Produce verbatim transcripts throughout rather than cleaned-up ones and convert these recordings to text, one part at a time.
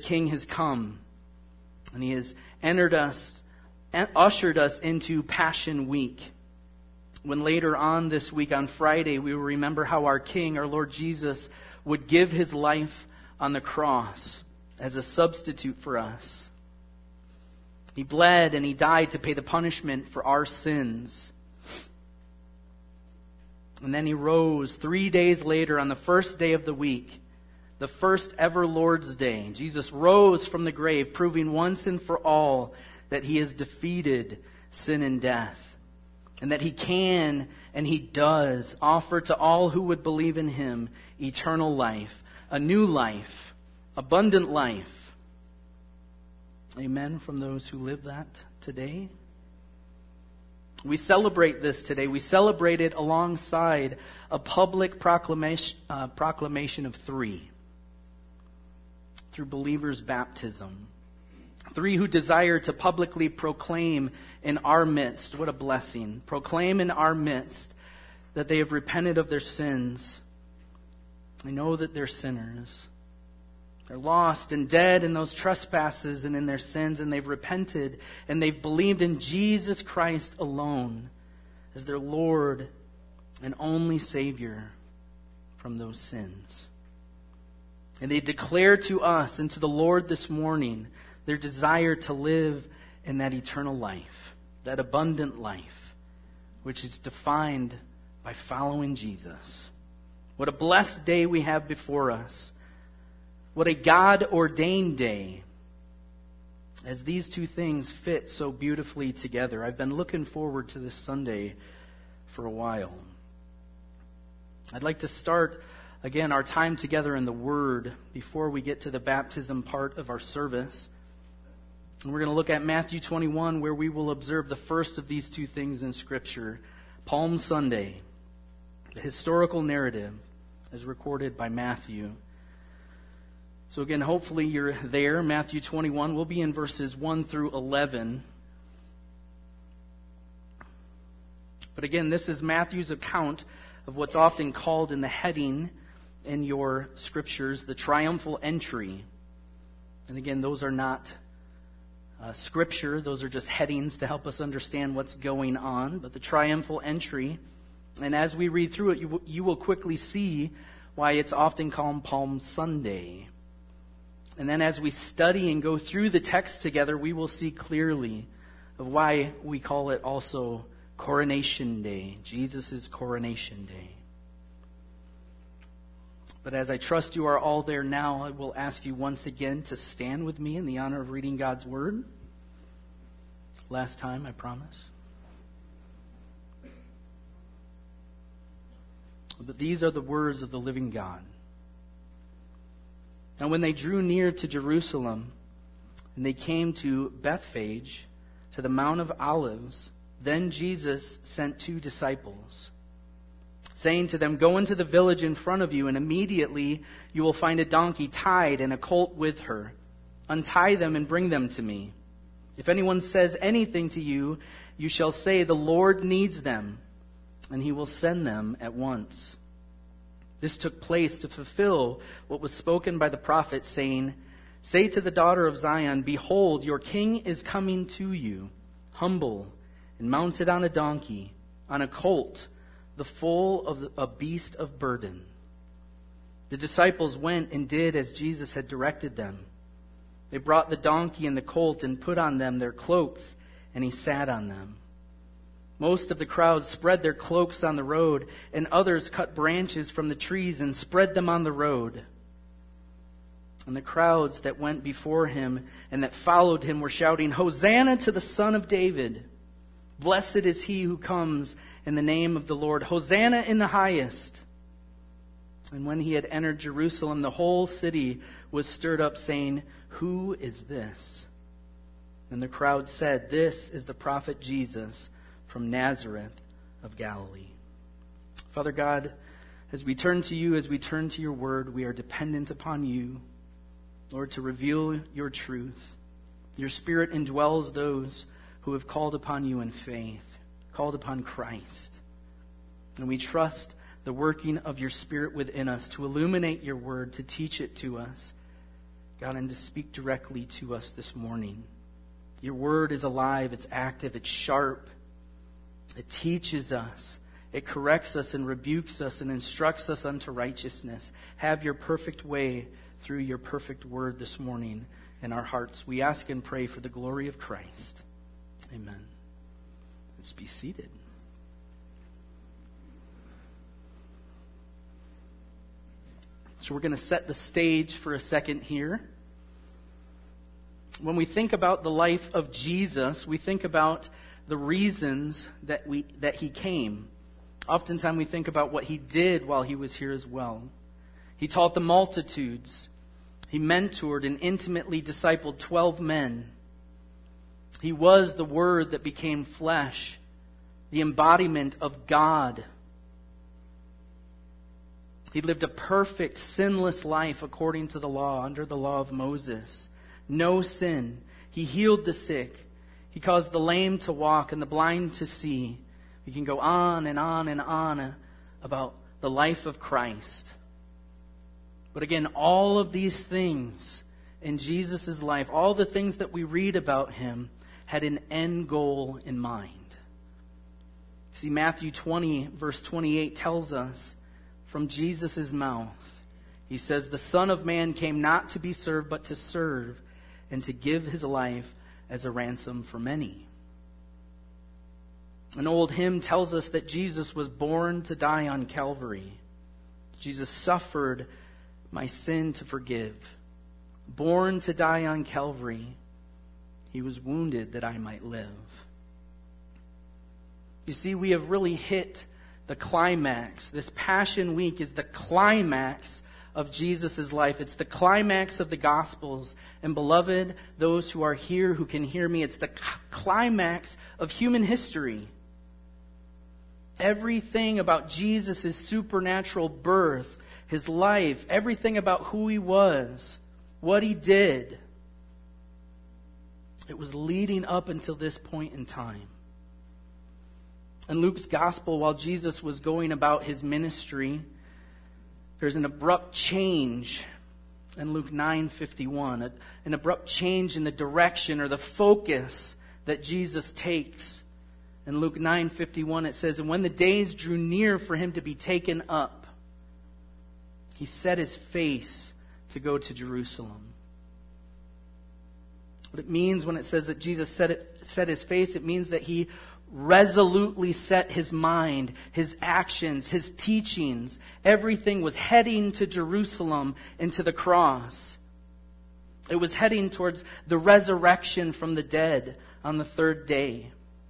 King has come, and he has entered us, ushered us into Passion Week. When later on this week, on Friday, we will remember how our King, our Lord Jesus, would give his life on the cross as a substitute for us. He bled and he died to pay the punishment for our sins. And then he rose three days later on the first day of the week, the first ever Lord's Day. Jesus rose from the grave, proving once and for all that he has defeated sin and death, and that he can and he does offer to all who would believe in him eternal life, a new life, abundant life. Amen from those who live that today. We celebrate this today. We celebrate it alongside a public proclamation, uh, proclamation of three through believers' baptism. Three who desire to publicly proclaim in our midst, what a blessing, proclaim in our midst that they have repented of their sins. They know that they're sinners. They're lost and dead in those trespasses and in their sins, and they've repented and they've believed in Jesus Christ alone as their Lord and only Savior from those sins. And they declare to us and to the Lord this morning their desire to live in that eternal life, that abundant life, which is defined by following Jesus. What a blessed day we have before us. What a God-ordained day, as these two things fit so beautifully together. I've been looking forward to this Sunday for a while. I'd like to start, again, our time together in the Word before we get to the baptism part of our service. And we're going to look at Matthew twenty-one, where we will observe the first of these two things in Scripture, Palm Sunday, the historical narrative as recorded by Matthew. So again, hopefully you're there. Matthew twenty-one, we'll be in verses one through eleven. But again, this is Matthew's account of what's often called in the heading in your scriptures, the triumphal entry. And again, those are not uh, scripture. Those are just headings to help us understand what's going on. But the triumphal entry, and as we read through it, you, w- you will quickly see why it's often called Palm Sunday. And then as we study and go through the text together, we will see clearly of why we call it also Coronation Day, Jesus' Coronation Day. But as I trust you are all there now, I will ask you once again to stand with me in the honor of reading God's Word. Last time, I promise. But these are the words of the living God. Now when they drew near to Jerusalem, and they came to Bethphage, to the Mount of Olives, then Jesus sent two disciples, saying to them, "Go into the village in front of you, and immediately you will find a donkey tied and a colt with her. Untie them and bring them to me. If anyone says anything to you, you shall say, 'The Lord needs them,' and he will send them at once." This took place to fulfill what was spoken by the prophet, saying, "Say to the daughter of Zion, behold, your king is coming to you, humble and mounted on a donkey, on a colt, the foal of a beast of burden." The disciples went and did as Jesus had directed them. They brought the donkey and the colt and put on them their cloaks, and he sat on them. Most of the crowd spread their cloaks on the road, and others cut branches from the trees and spread them on the road. And the crowds that went before him and that followed him were shouting, "Hosanna to the Son of David! Blessed is he who comes in the name of the Lord! Hosanna in the highest!" And when he had entered Jerusalem, the whole city was stirred up, saying, "Who is this?" And the crowd said, "This is the prophet Jesus from Nazareth of Galilee." Father God, as we turn to you, as we turn to your word, we are dependent upon you, Lord, to reveal your truth. Your Spirit indwells those who have called upon you in faith, called upon Christ. And we trust the working of your Spirit within us to illuminate your word, to teach it to us. God, and to speak directly to us this morning. Your word is alive, it's active, it's sharp. It teaches us, it corrects us and rebukes us and instructs us unto righteousness. Have your perfect way through your perfect word this morning in our hearts. We ask and pray for the glory of Christ. Amen. Let's be seated. So we're going to set the stage for a second here. When we think about the life of Jesus, we think about the reasons that we that he came. Oftentimes we think about what he did while he was here as well. He taught the multitudes. He mentored and intimately discipled twelve men. He was the Word that became flesh, the embodiment of God. He lived a perfect, sinless life according to the law, under the law of Moses. No sin. He healed the sick. He caused the lame to walk and the blind to see. We can go on and on and on about the life of Christ. But again, all of these things in Jesus' life, all the things that we read about him, had an end goal in mind. See, Matthew twenty, verse twenty-eight tells us from Jesus' mouth, he says, "The Son of Man came not to be served, but to serve, and to give his life as a ransom for many." An old hymn tells us that Jesus was born to die on Calvary. Jesus suffered my sin to forgive. Born to die on Calvary, he was wounded that I might live. You see, we have really hit the climax. This Passion Week is the climax of Jesus' life. It's the climax of the Gospels. And beloved, those who are here who can hear me, it's the climax of human history. Everything about Jesus' supernatural birth, his life, everything about who he was, what he did, it was leading up until this point in time. In Luke's gospel, while Jesus was going about his ministry, there's an abrupt change in Luke nine fifty-one, an abrupt change in the direction or the focus that Jesus takes. In Luke nine fifty-one, it says, "And when the days drew near for him to be taken up, he set his face to go to Jerusalem." What it means when it says that Jesus set, it, set his face, it means that he resolutely set his mind, his actions, his teachings. Everything was heading to Jerusalem and to the cross. It was heading towards the resurrection from the dead on the third day.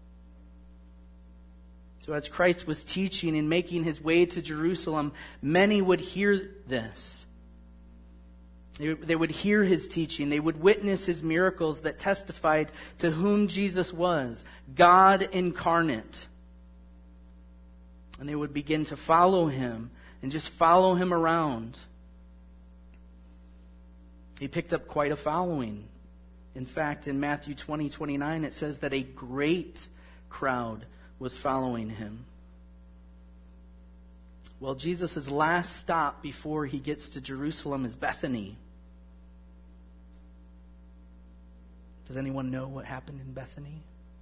So as Christ was teaching and making his way to Jerusalem, many would hear this. They would hear his teaching. They would witness his miracles that testified to whom Jesus was, God incarnate. And they would begin to follow him and just follow him around. He picked up quite a following. In fact, in Matthew twenty, twenty-nine, it says that a great crowd was following him. Well, Jesus' last stop before he gets to Jerusalem is Bethany. Does anyone know what happened in Bethany?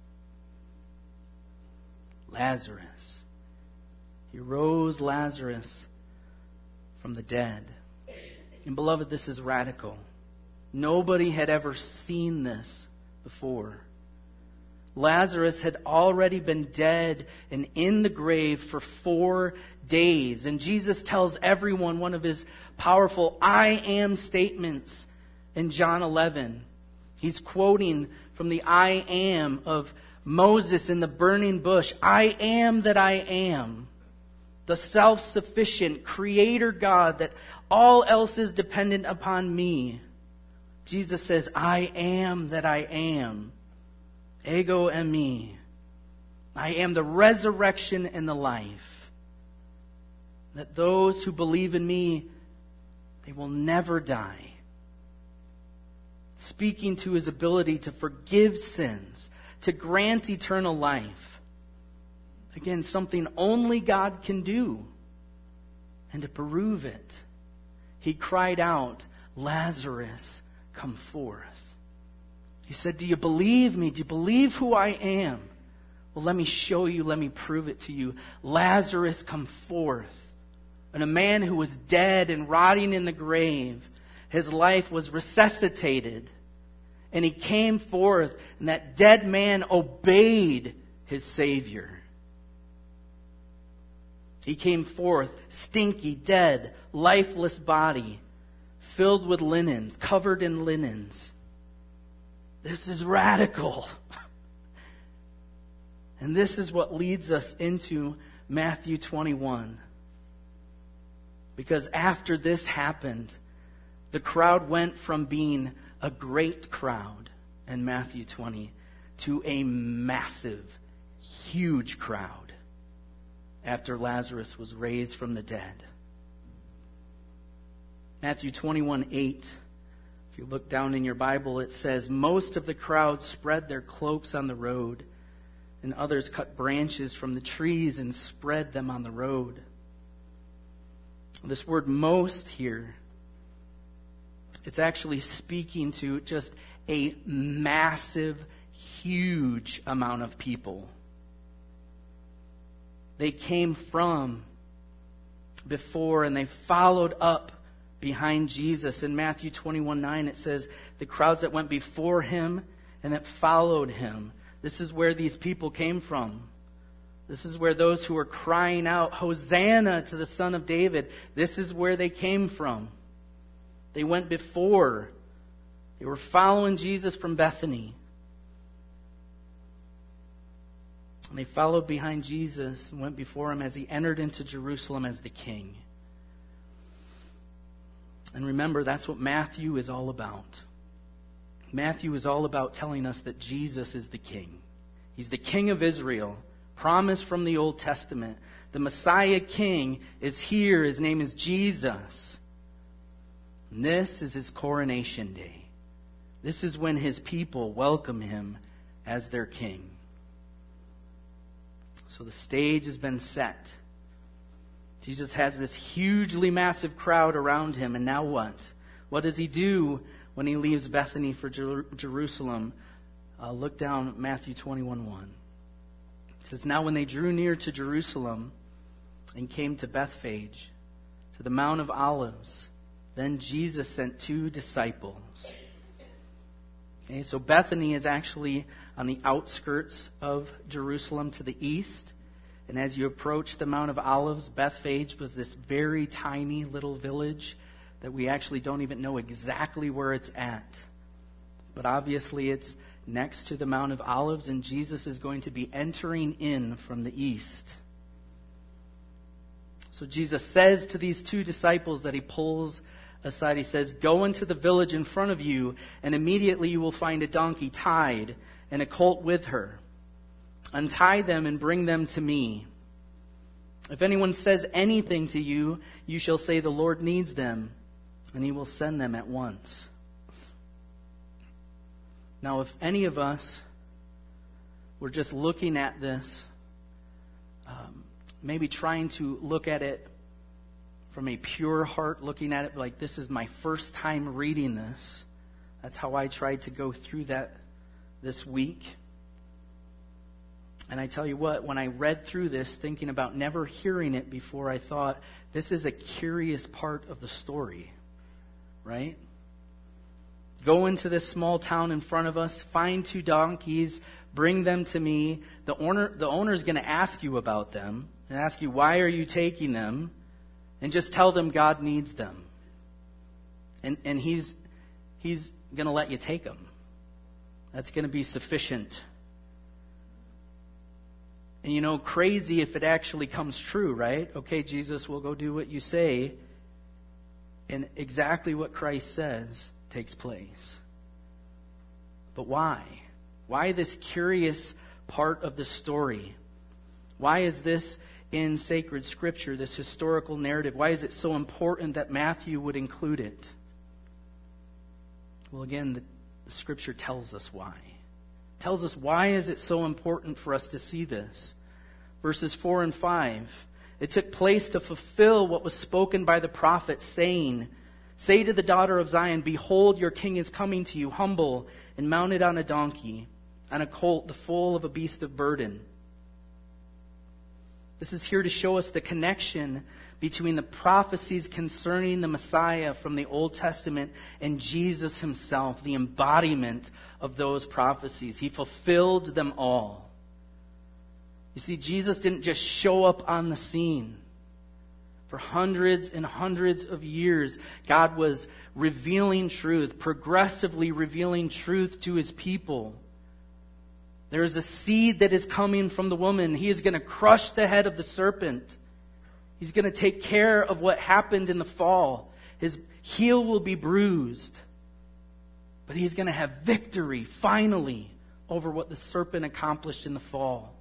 Lazarus. He rose Lazarus from the dead. And beloved, this is radical. Nobody had ever seen this before. Lazarus had already been dead and in the grave for four days. And Jesus tells everyone one of his powerful I am statements in John eleven. He's quoting from the I am of Moses in the burning bush. I am that I am. The self-sufficient creator God that all else is dependent upon me. Jesus says, I am that I am. Ego eimi. I am the resurrection and the life. That those who believe in me, they will never die. Speaking to his ability to forgive sins, to grant eternal life. Again, something only God can do. And to prove it, he cried out, Lazarus, come forth. He said, do you believe me? Do you believe who I am? Well, let me show you. Let me prove it to you. Lazarus, come forth. And a man who was dead and rotting in the grave, his life was resuscitated. And he came forth, and that dead man obeyed his Savior. He came forth, stinky, dead, lifeless body, filled with linens, covered in linens. This is radical. And this is what leads us into Matthew twenty-one. Because after this happened, the crowd went from being a great crowd in Matthew twenty to a massive, huge crowd after Lazarus was raised from the dead. Matthew twenty-one eight, if you look down in your Bible, it says, most of the crowd spread their cloaks on the road, and others cut branches from the trees and spread them on the road. This word most here, it's actually speaking to just a massive, huge amount of people. They came from before and they followed up behind Jesus. In Matthew twenty-one nine, it says, the crowds that went before him and that followed him. This is where these people came from. This is where those who were crying out, Hosanna to the Son of David, this is where they came from. They went before. They were following Jesus from Bethany. And they followed behind Jesus and went before him as he entered into Jerusalem as the king. And remember, that's what Matthew is all about. Matthew is all about telling us that Jesus is the king. He's the king of Israel, promised from the Old Testament. The Messiah king is here. His name is Jesus. And this is his coronation day. This is when his people welcome him as their king. So the stage has been set. Jesus has this hugely massive crowd around him. And now what? What does he do when he leaves Bethany for Jer- Jerusalem? Uh, look down at Matthew twenty-one one. It says, now when they drew near to Jerusalem and came to Bethphage, to the Mount of Olives, then Jesus sent two disciples. Okay, so Bethany is actually on the outskirts of Jerusalem to the east. And as you approach the Mount of Olives, Bethphage was this very tiny little village that we actually don't even know exactly where it's at. But obviously it's next to the Mount of Olives, and Jesus is going to be entering in from the east. So Jesus says to these two disciples that he pulls aside, he says, go into the village in front of you, and immediately you will find a donkey tied and a colt with her. Untie them and bring them to me. If anyone says anything to you, you shall say the Lord needs them, and he will send them at once. Now, if any of us were just looking at this, um, maybe trying to look at it from a pure heart, looking at it like this is my first time reading this. That's how I tried to go through that this week. And I tell you what, when I read through this, thinking about never hearing it before, I thought, this is a curious part of the story, right? Go into this small town in front of us, find two donkeys, bring them to me. The owner, the owner's going to ask you about them and ask you, why are you taking them? And just tell them God needs them. And and he's he's going to let you take them. That's going to be sufficient. And you know, crazy if it actually comes true, right? Okay, Jesus, we'll go do what you say. And exactly what Christ says takes place. But why? Why this curious part of the story? Why is this in sacred scripture, this historical narrative? Why is it so important that Matthew would include it? Well, again, the, the scripture tells us why. It tells us why is it so important for us to see this. Verses four and five. It took place to fulfill what was spoken by the prophet, saying, Say to the daughter of Zion, behold, your king is coming to you, humble and mounted on a donkey, on a colt, the foal of a beast of burden. This is here to show us the connection between the prophecies concerning the Messiah from the Old Testament and Jesus himself, the embodiment of those prophecies. He fulfilled them all. You see, Jesus didn't just show up on the scene. For hundreds and hundreds of years, God was revealing truth, progressively revealing truth to his people. There is a seed that is coming from the woman. He is going to crush the head of the serpent. He's going to take care of what happened in the fall. His heel will be bruised. But he's going to have victory, finally, over what the serpent accomplished in the fall.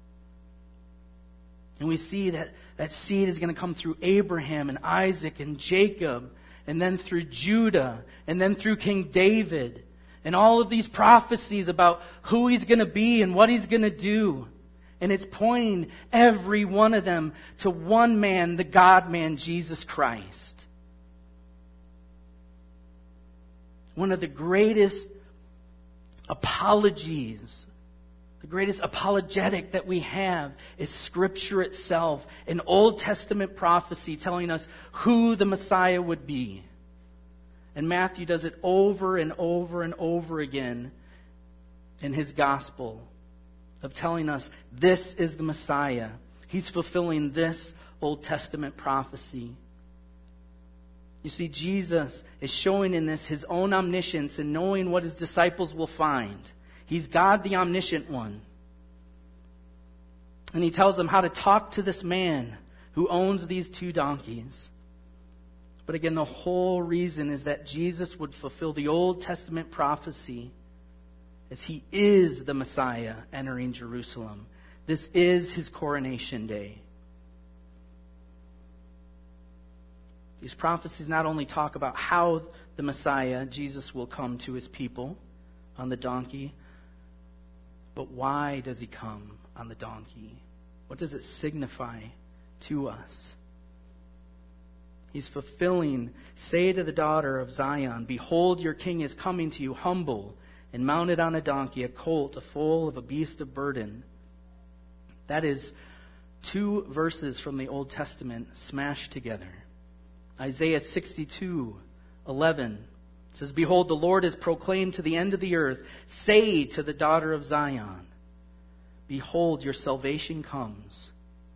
And we see that that seed is going to come through Abraham and Isaac and Jacob, and then through Judah, and then through King David. And all of these prophecies about who he's going to be and what he's going to do. And it's pointing every one of them to one man, the God-man, Jesus Christ. One of the greatest apologies, the greatest apologetic that we have is Scripture itself, an Old Testament prophecy telling us who the Messiah would be. And Matthew does it over and over and over again in his gospel of telling us this is the Messiah. He's fulfilling this Old Testament prophecy. You see, Jesus is showing in this his own omniscience and knowing what his disciples will find. He's God, the omniscient one. And he tells them how to talk to this man who owns these two donkeys. But again, the whole reason is that Jesus would fulfill the Old Testament prophecy as he is the Messiah entering Jerusalem. This is his coronation day. These prophecies not only talk about how the Messiah, Jesus, will come to his people on the donkey, but why does he come on the donkey? What does it signify to us? He's fulfilling, say to the daughter of Zion, behold, your king is coming to you, humble and mounted on a donkey, a colt, a foal of a beast of burden. That is two verses from the Old Testament smashed together. Isaiah sixty-two eleven says, behold, the Lord is proclaimed to the end of the earth. Say to the daughter of Zion, behold, your salvation comes.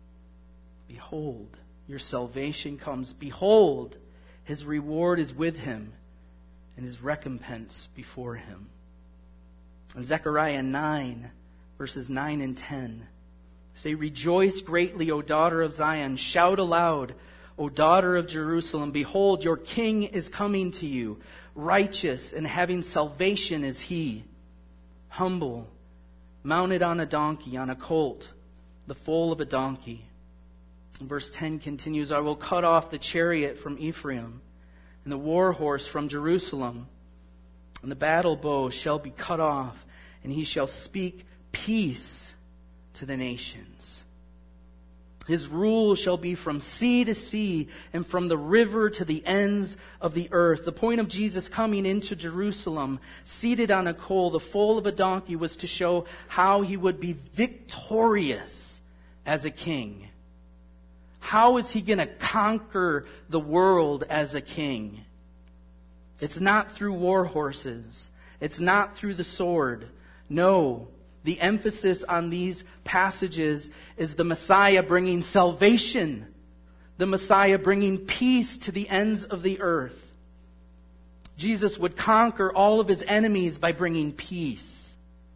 Behold, your salvation comes. Behold, his reward is with him, and his recompense before him. In Zechariah nine, verses nine and ten, say, rejoice greatly, O daughter of Zion. Shout aloud, O daughter of Jerusalem. Behold, your king is coming to you. Righteous and having salvation is he. Humble, mounted on a donkey, on a colt, the foal of a donkey. And verse ten continues, I will cut off the chariot from Ephraim, and the war horse from Jerusalem. And the battle bow shall be cut off, and he shall speak peace to the nations. His rule shall be from sea to sea and from the river to the ends of the earth. The point of Jesus coming into Jerusalem, seated on a colt, the foal of a donkey, was to show how he would be victorious as a king. How is he going to conquer the world as a king? It's not through war horses. It's not through the sword. No. The emphasis on these passages is the Messiah bringing salvation. The Messiah bringing peace to the ends of the earth. Jesus would conquer all of his enemies by bringing peace.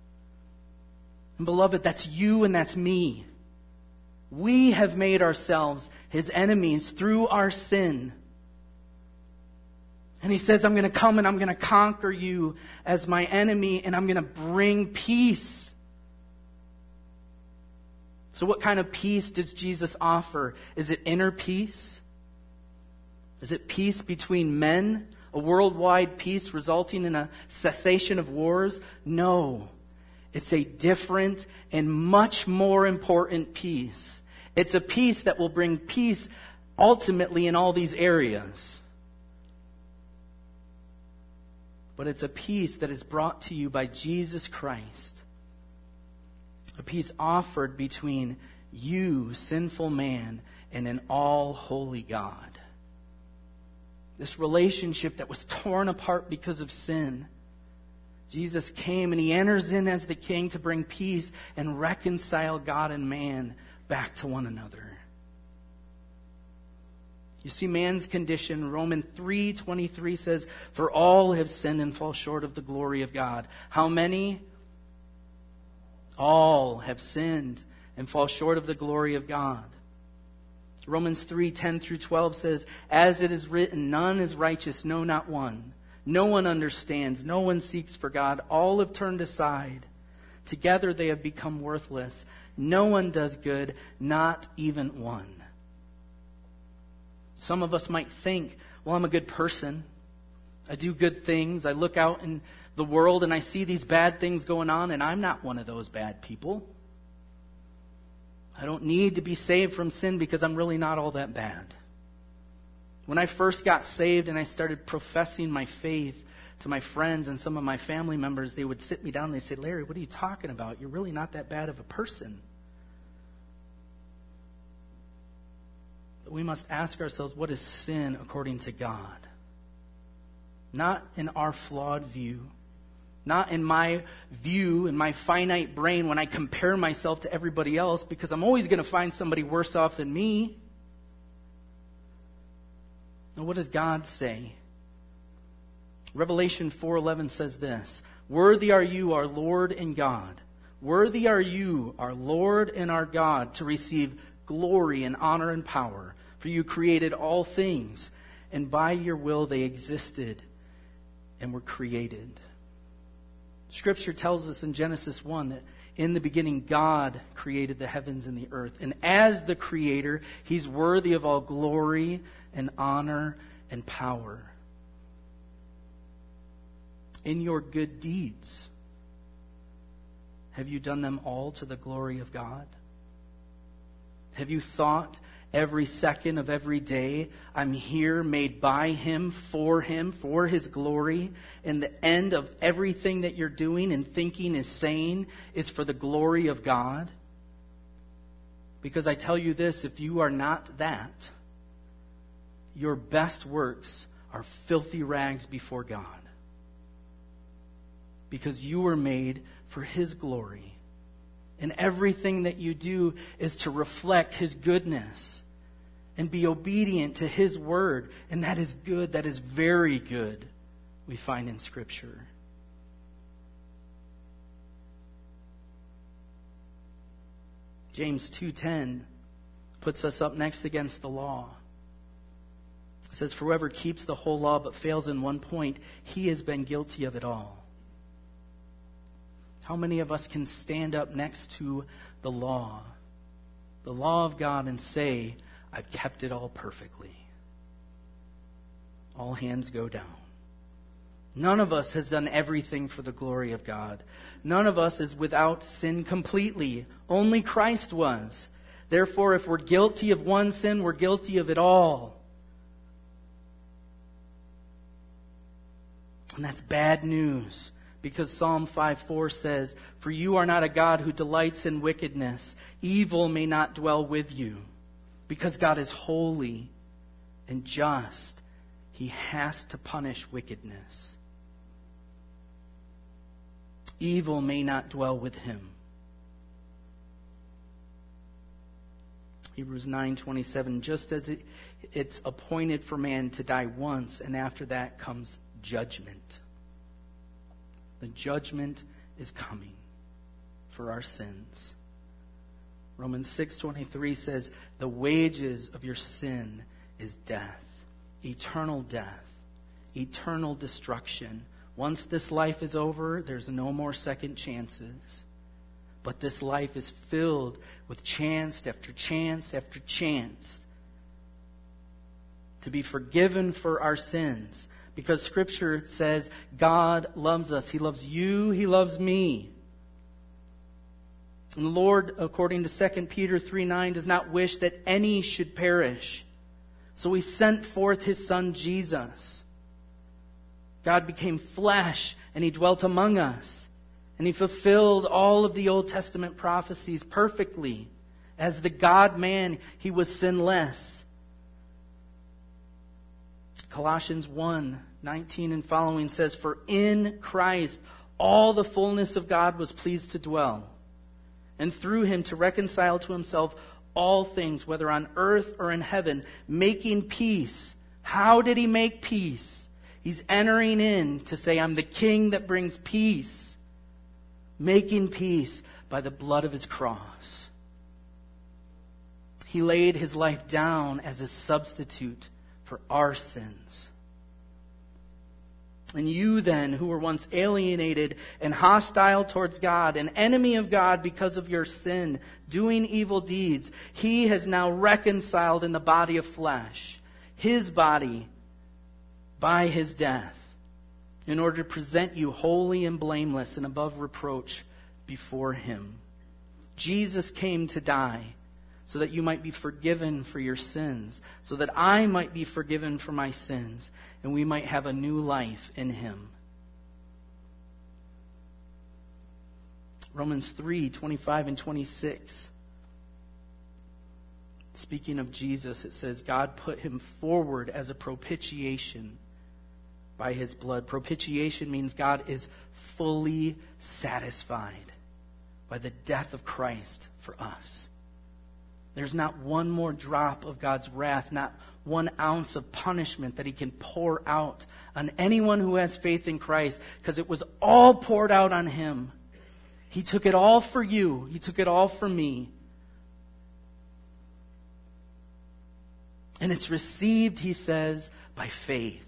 And beloved, that's you and that's me. We have made ourselves his enemies through our sin. And he says, I'm going to come and I'm going to conquer you as my enemy, and I'm going to bring peace. So what kind of peace does Jesus offer? Is it inner peace? Is it peace between men? A worldwide peace resulting in a cessation of wars? No. It's a different and much more important peace. It's a peace that will bring peace ultimately in all these areas. but it's a peace that is brought to you by Jesus Christ. A peace offered between you, sinful man, and an all-holy God. This relationship that was torn apart because of sin. Jesus came and he enters in as the King to bring peace and reconcile God and man back to one another. You see man's condition. Romans three twenty-three says, "For all have sinned and fall short of the glory of God." How many? All have sinned and fall short of the glory of God. Romans three ten through twelve says, "As it is written, none is righteous, no, not one. No one understands, no one seeks for God. All have turned aside. Together they have become worthless. No one does good, not even one." Some of us might think, well, I'm a good person. I do good things. I look out in the world and I see these bad things going on, and I'm not one of those bad people. I don't need to be saved from sin because I'm really not all that bad. When I first got saved and I started professing my faith to my friends and some of my family members, they would sit me down and they say, "Larry, what are you talking about? You're really not that bad of a person." But we must ask ourselves, what is sin according to God? Not in our flawed view. Not in my view, in my finite brain when I compare myself to everybody else, because I'm always going to find somebody worse off than me. Now, what does God say? Revelation four eleven says this, "Worthy are you, our Lord and God. Worthy are you, our Lord and our God, to receive glory and honor and power. For you created all things, and by your will they existed and were created." Scripture tells us in Genesis one that in the beginning God created the heavens and the earth. And as the Creator, He's worthy of all glory and honor and power. In your good deeds, have you done them all to the glory of God? Have you thought every second of every day, I'm here made by Him, for Him, for His glory, and the end of everything that you're doing and thinking is saying is for the glory of God? Because I tell you this, if you are not that, your best works are filthy rags before God. Because you were made for His glory. And everything that you do is to reflect His goodness and be obedient to His word. And that is good. That is very good, we find in Scripture. James two ten puts us up next against the law. It says, "For whoever keeps the whole law but fails in one point, he has been guilty of it all." How many of us can stand up next to the law, the law of God, and say, "I've kept it all perfectly"? All hands go down. None of us has done everything for the glory of God. None of us is without sin completely. Only Christ was. Therefore, if we're guilty of one sin, we're guilty of it all. And that's bad news. Because Psalm five four says, "For you are not a God who delights in wickedness. Evil may not dwell with you." Because God is holy and just, He has to punish wickedness. Evil may not dwell with Him. Hebrews nine twenty-seven, "Just as it, it's appointed for man to die once, and after that comes judgment." The judgment is coming for our sins. Romans six twenty-three says, "The wages of your sin is death, eternal death, eternal destruction. Once this life is over, there's no more second chances. But this life is filled with chance after chance after chance to be forgiven for our sins. Because Scripture says God loves us. He loves you. He loves me. And the Lord, according to Second Peter three nine, does not wish that any should perish. So He sent forth His Son Jesus God became flesh and he dwelt among us. And he fulfilled all of the Old Testament prophecies perfectly. As the God-man, he was sinless. Colossians one nineteen and following says, "For in Christ all the fullness of God was pleased to dwell, and through him to reconcile to himself all things, whether on earth or in heaven, making peace." How did he make peace? He's entering in to say, I'm the king that brings peace. Making peace by the blood of his cross. He laid his life down as a substitute for our sins. And you then, who were once alienated and hostile towards God, an enemy of God because of your sin, doing evil deeds, he has now reconciled in the body of flesh, his body, by his death, in order to present you holy and blameless and above reproach before him. Jesus came to die so that you might be forgiven for your sins, so that I might be forgiven for my sins, and we might have a new life in him. Romans three twenty-five and twenty-six. Speaking of Jesus, it says, God put him forward as a propitiation by his blood. Propitiation means God is fully satisfied by the death of Christ for us. There's not one more drop of God's wrath, not one ounce of punishment that he can pour out on anyone who has faith in Christ, because it was all poured out on him. He took it all for you. He took it all for me. And it's received, he says, by faith.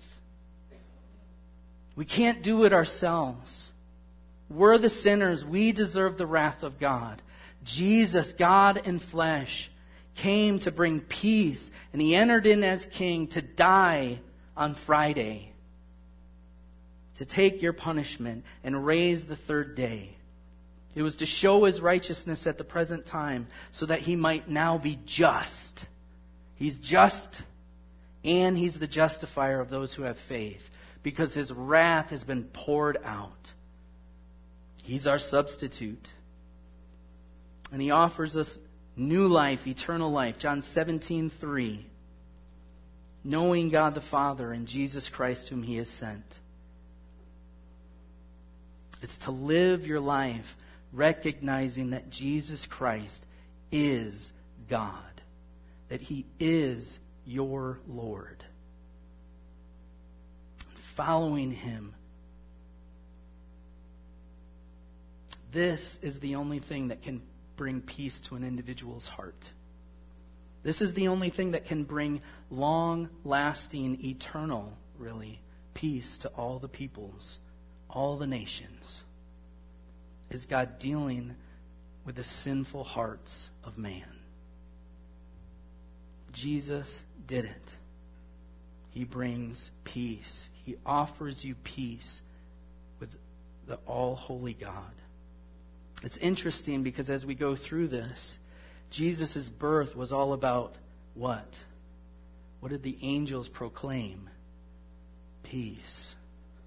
We can't do it ourselves. We're the sinners. We deserve the wrath of God. Jesus, God in flesh, came to bring peace, and he entered in as king to die on Friday, to take your punishment and raise the third day. It was to show his righteousness at the present time so that he might now be just. He's just, and he's the justifier of those who have faith, because his wrath has been poured out. He's our substitute. And he offers us new life, eternal life. John seventeen three. Knowing God the Father and Jesus Christ whom he has sent. It's to live your life recognizing that Jesus Christ is God. That he is your Lord. Following him. This is the only thing that can bring peace to an individual's heart. This is the only thing that can bring long-lasting, eternal, really, peace to all the peoples, all the nations. Is God dealing with the sinful hearts of man. Jesus did it. He brings peace. He offers you peace with the all-holy God. It's interesting because as we go through this, Jesus' birth was all about what? What did the angels proclaim? Peace.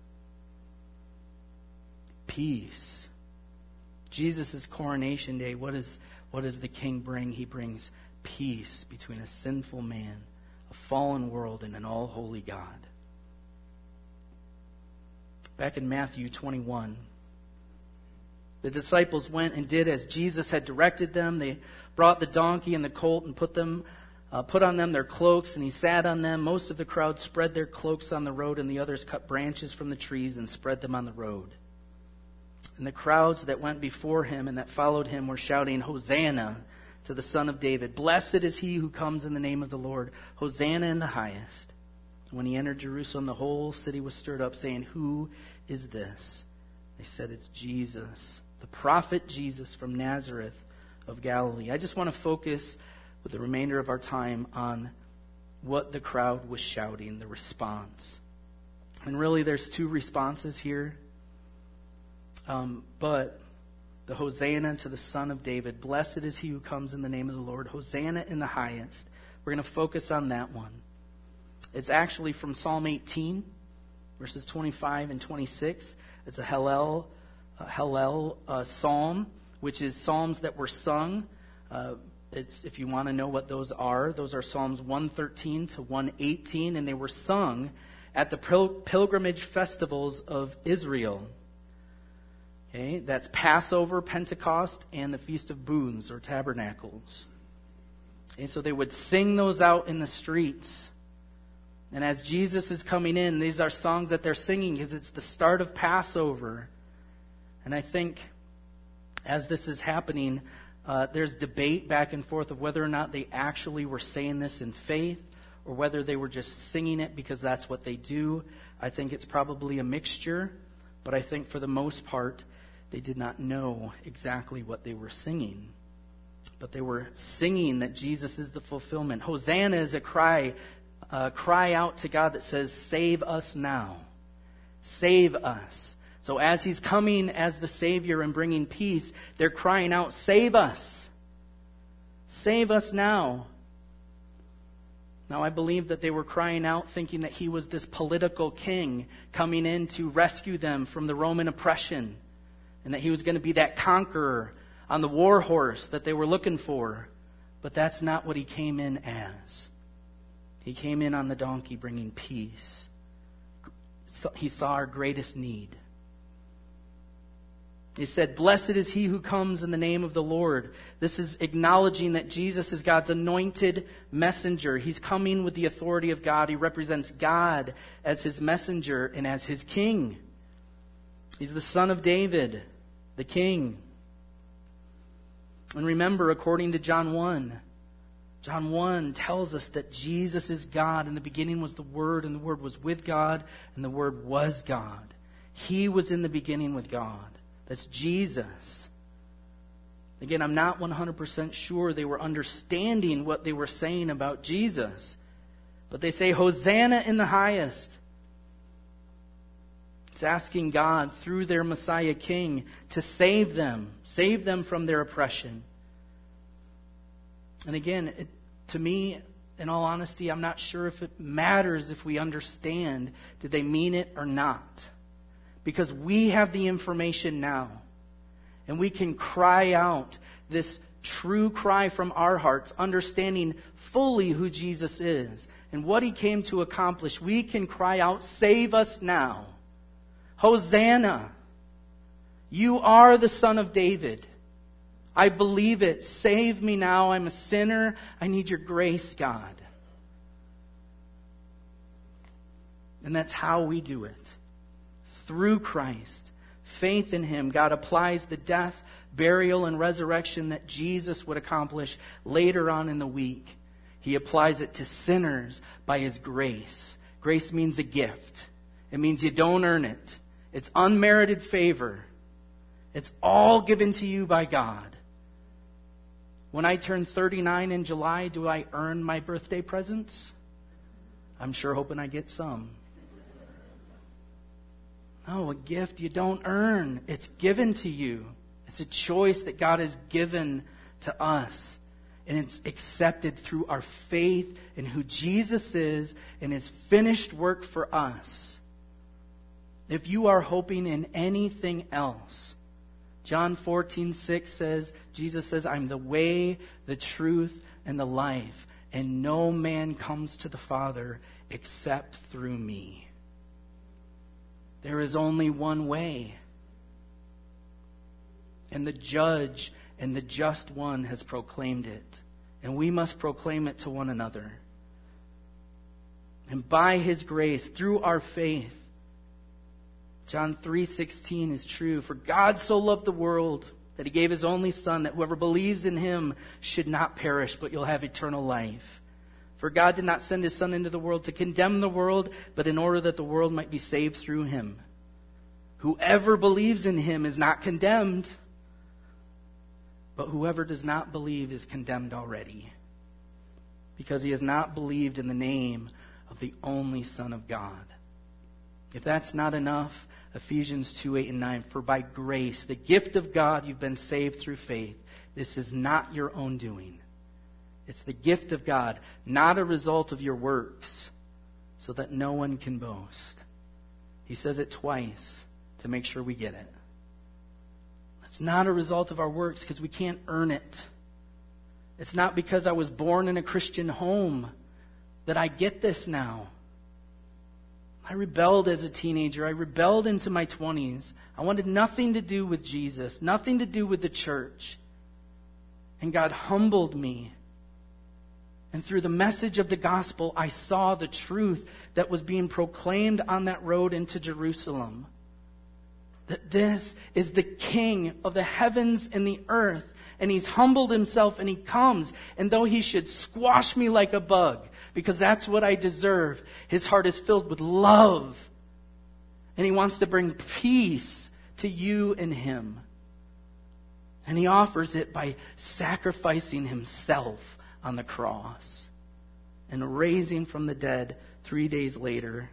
Peace. Jesus' coronation day, what, is, what does the king bring? He brings peace between a sinful man, a fallen world, and an all-holy God. Back in Matthew twenty-one, the disciples went and did as Jesus had directed them. They brought the donkey and the colt and put them, uh, put on them their cloaks, and he sat on them. Most of the crowd spread their cloaks on the road, and the others cut branches from the trees and spread them on the road. And the crowds that went before him and that followed him were shouting, Hosanna to the Son of David. Blessed is he who comes in the name of the Lord. Hosanna in the highest. When he entered Jerusalem, the whole city was stirred up, saying, Who is this? They said, It's Jesus, the prophet Jesus from Nazareth of Galilee. I just want to focus with the remainder of our time on what the crowd was shouting, the response. And really there's two responses here. Um, but the Hosanna to the Son of David. Blessed is he who comes in the name of the Lord. Hosanna in the highest. We're going to focus on that one. It's actually from Psalm eighteen. verses twenty-five and twenty-six. It's a Hallel, a Hallel uh, psalm, which is psalms that were sung. Uh, it's if you want to know what those are, those are Psalms one thirteen to one eighteen, and they were sung at the pil- pilgrimage festivals of Israel. Okay, that's Passover, Pentecost, and the Feast of Booths or Tabernacles. Okay, so they would sing those out in the streets. And as Jesus is coming in, these are songs that they're singing because it's the start of Passover. And I think as this is happening, uh, there's debate back and forth of whether or not they actually were saying this in faith or whether they were just singing it because that's what they do. I think it's probably a mixture, but I think for the most part, they did not know exactly what they were singing. But they were singing that Jesus is the fulfillment. Hosanna is a cry, uh, cry out to God that says, save us now. Save us. So as he's coming as the Savior and bringing peace, they're crying out, save us. Save us now. Now I believe that they were crying out thinking that he was this political king coming in to rescue them from the Roman oppression. And that he was going to be that conqueror on the war horse that they were looking for. But that's not what he came in as. He came in on the donkey bringing peace. He saw our greatest need. He said, blessed is he who comes in the name of the Lord. This is acknowledging that Jesus is God's anointed messenger. He's coming with the authority of God. He represents God as his messenger and as his king. He's the son of David, the king. And remember, according to John one, John one tells us that Jesus is God. In the beginning was the Word, and the Word was with God, and the Word was God. He was in the beginning with God. That's Jesus. Again, I'm not one hundred percent sure they were understanding what they were saying about Jesus. But they say, Hosanna in the highest. It's asking God through their Messiah King to save them. Save them from their oppression. And again, it, to me, in all honesty, I'm not sure if it matters if we understand, did they mean it or not? Because we have the information now. And we can cry out this true cry from our hearts, understanding fully who Jesus is and what he came to accomplish. We can cry out, save us now. Hosanna. You are the Son of David. I believe it. Save me now. I'm a sinner. I need your grace, God. And that's how we do it. Through Christ, faith in him, God applies the death, burial, and resurrection that Jesus would accomplish later on in the week. He applies it to sinners by his grace. Grace means a gift. It means you don't earn it. It's unmerited favor. It's all given to you by God. When I turn thirty-nine in July, do I earn my birthday presents? I'm sure hoping I get some. No, a gift you don't earn. It's given to you. It's a choice that God has given to us. And it's accepted through our faith in who Jesus is and his finished work for us. If you are hoping in anything else, John fourteen six says, Jesus says, I'm the way, the truth, and the life. And no man comes to the Father except through me. There is only one way. And the judge and the just one has proclaimed it. And we must proclaim it to one another. And by his grace, through our faith, John three sixteen is true. For God so loved the world that he gave his only Son, that whoever believes in him should not perish, but you'll have eternal life. For God did not send his Son into the world to condemn the world, but in order that the world might be saved through him. Whoever believes in him is not condemned, but whoever does not believe is condemned already, because he has not believed in the name of the only Son of God. If that's not enough, Ephesians two, eight, and nine, for by grace, the gift of God, you've been saved through faith. This is not your own doing. It's the gift of God, not a result of your works, so that no one can boast. He says it twice to make sure we get it. It's not a result of our works because we can't earn it. It's not because I was born in a Christian home that I get this now. I rebelled as a teenager. I rebelled into my twenties. I wanted nothing to do with Jesus, nothing to do with the church. And God humbled me. And through the message of the gospel, I saw the truth that was being proclaimed on that road into Jerusalem. That this is the King of the heavens and the earth. And He's humbled Himself and He comes. And though He should squash me like a bug, because that's what I deserve, His heart is filled with love. And He wants to bring peace to you and Him. And He offers it by sacrificing Himself on the cross and raising from the dead three days later.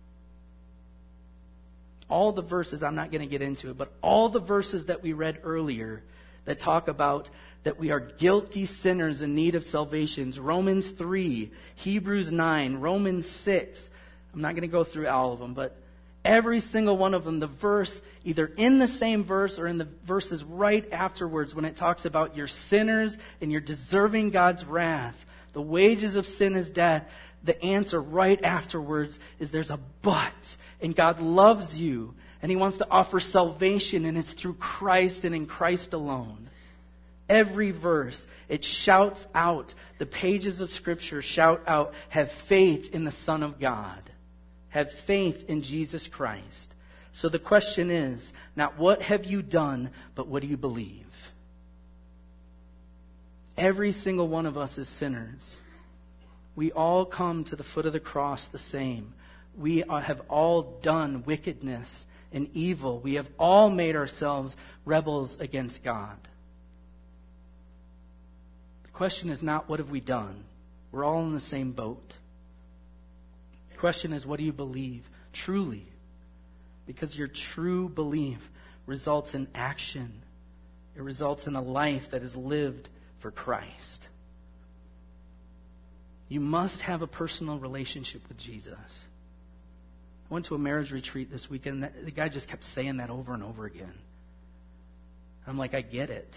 All the verses, I'm not going to get into it, but all the verses that we read earlier that talk about that we are guilty sinners in need of salvation. Romans three, Hebrews nine, Romans six. I'm not going to go through all of them, but every single one of them, the verse, either in the same verse or in the verses right afterwards when it talks about you're sinners and you're deserving God's wrath. The wages of sin is death. The answer right afterwards is there's a but. And God loves you. And He wants to offer salvation. And it's through Christ and in Christ alone. Every verse, it shouts out. The pages of Scripture shout out, have faith in the Son of God. Have faith in Jesus Christ. So the question is, not what have you done, but what do you believe? Every single one of us is sinners. We all come to the foot of the cross the same. We have all done wickedness and evil. We have all made ourselves rebels against God. The question is not what have we done. We're all in the same boat. The question is, what do you believe truly? Because your true belief results in action. It results in a life that is lived for Christ. You must have a personal relationship with Jesus. I went to a marriage retreat this weekend, and the guy just kept saying that over and over again. I'm like, I get it.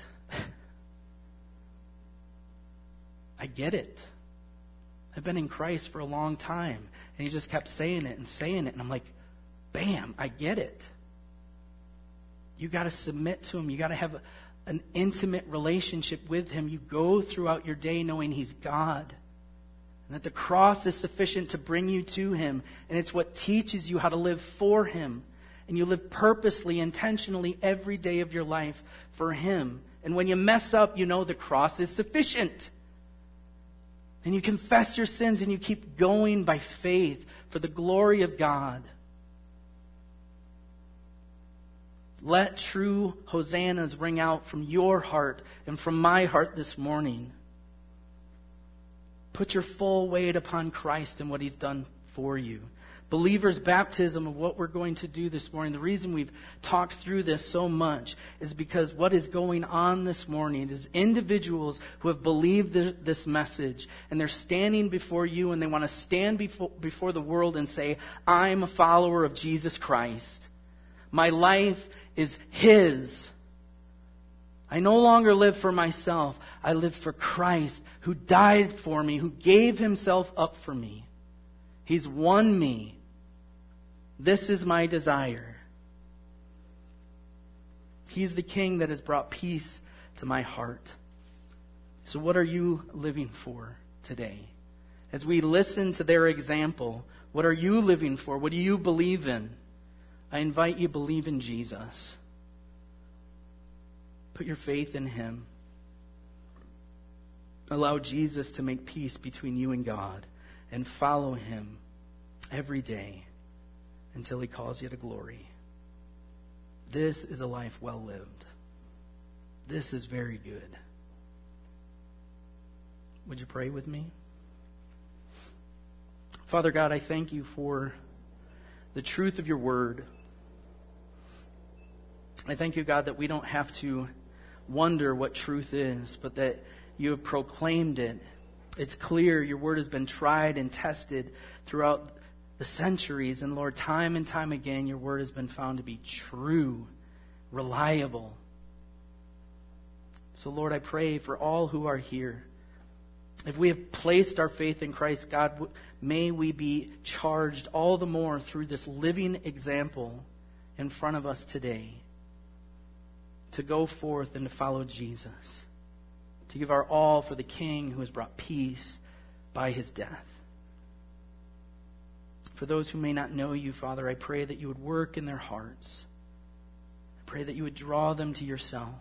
I get it. I've been in Christ for a long time. And he just kept saying it and saying it. And I'm like, bam, I get it. You got to submit to Him. You got to have a, an intimate relationship with Him. You go throughout your day knowing He's God. And that the cross is sufficient to bring you to Him. And it's what teaches you how to live for Him. And you live purposely, intentionally every day of your life for Him. And when you mess up, you know the cross is sufficient. And you confess your sins and you keep going by faith for the glory of God. Let true hosannas ring out from your heart and from my heart this morning. Put your full weight upon Christ and what He's done for you. Believers' baptism, of what we're going to do this morning, the reason we've talked through this so much is because what is going on this morning is individuals who have believed this message and they're standing before you and they want to stand before, before the world and say, I'm a follower of Jesus Christ. My life is His. I no longer live for myself. I live for Christ, who died for me, who gave Himself up for me. He's won me. This is my desire. He's the King that has brought peace to my heart. So what are you living for today? As we listen to their example, what are you living for? What do you believe in? I invite you to believe in Jesus. Put your faith in Him. Allow Jesus to make peace between you and God, and follow Him every day until He calls you to glory. This is a life well lived. This is very good. Would you pray with me? Father God, I thank You for the truth of Your word. I thank You, God, that we don't have to wonder what truth is, but that You have proclaimed it. It's clear. Your word has been tried and tested throughout the centuries. And Lord, time and time again, your word has been found to be true, reliable. So Lord, I pray for all who are here. If we have placed our faith in Christ, God, may we be charged all the more through this living example in front of us today to go forth and to follow Jesus, to give our all for the King who has brought peace by his death. For those who may not know you, Father, I pray that you would work in their hearts. I pray that you would draw them to yourself.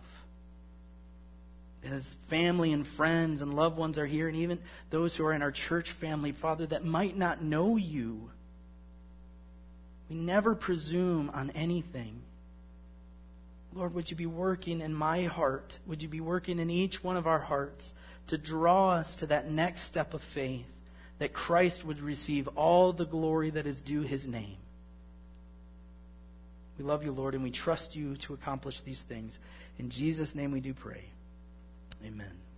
As family and friends and loved ones are here, and even those who are in our church family, Father, that might not know you, we never presume on anything. Lord, would you be working in my heart? Would you be working in each one of our hearts to draw us to that next step of faith, that Christ would receive all the glory that is due his name? We love you, Lord, and we trust you to accomplish these things. In Jesus' name we do pray. Amen.